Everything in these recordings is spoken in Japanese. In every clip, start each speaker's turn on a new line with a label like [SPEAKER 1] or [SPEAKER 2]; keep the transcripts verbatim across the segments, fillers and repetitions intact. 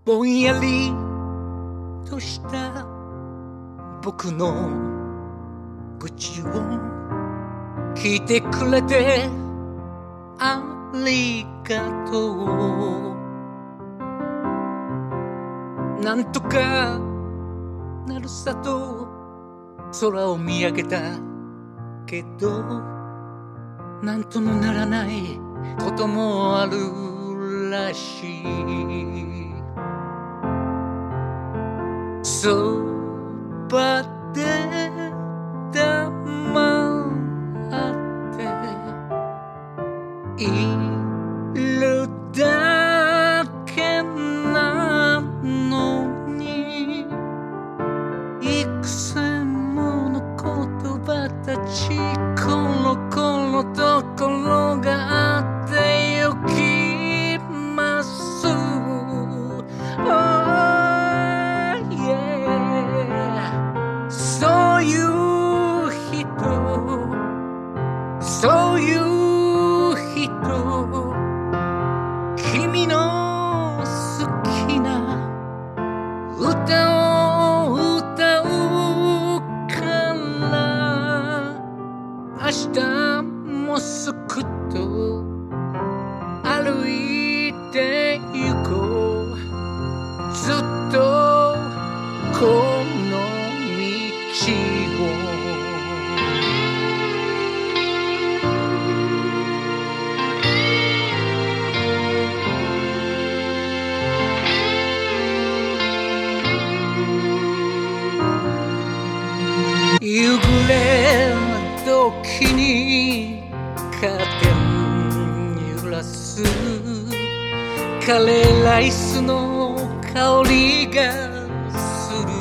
[SPEAKER 1] ぼんやりとした僕の愚痴を聞いてくれてありがとう。なんとかなるさと空を見上げたけど、なんともならないこともあるらしい。そばで黙っているだけなのに、幾千もの言葉たちコロコロと転がってゆきます。Oh, yeah. そういう人、そういう人、君の好きな歌を歌うから明日もすくっと歩いてゆこう。ずっとこの道を。夕暮れ時にカーテン揺らすカレーライスの香りがする。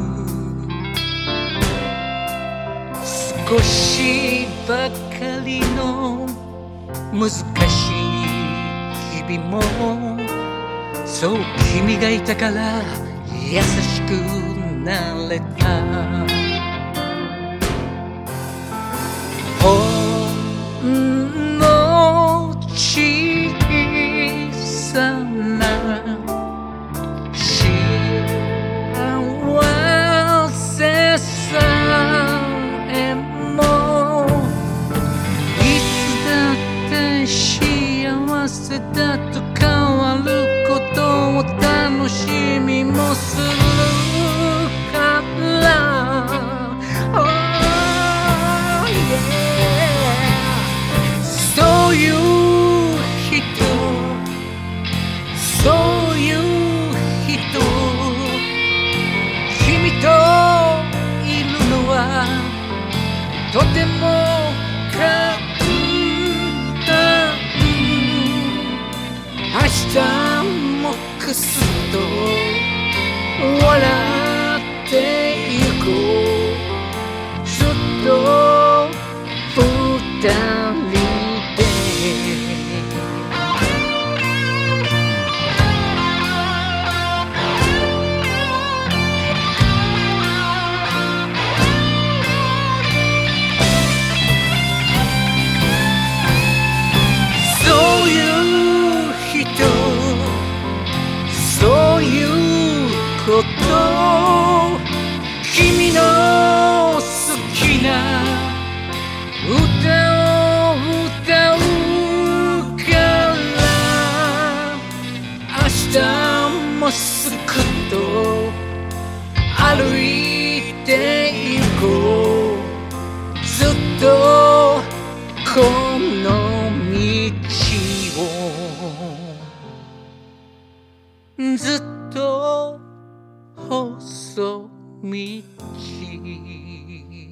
[SPEAKER 1] 少しばかりの難しい日々も、そう君がいたから優しくなれた。ほんの小さな幸せさえも、いつだって幸せだと変わることを楽しみもするから。そういう人、そういう人、君といるのはとても簡単。明日もくすっと笑ってゆこう。ずっと二人こと、君の好きな歌を歌うから明日もすくっと歩いてゆこう。ずっとこの道を、ずっと細道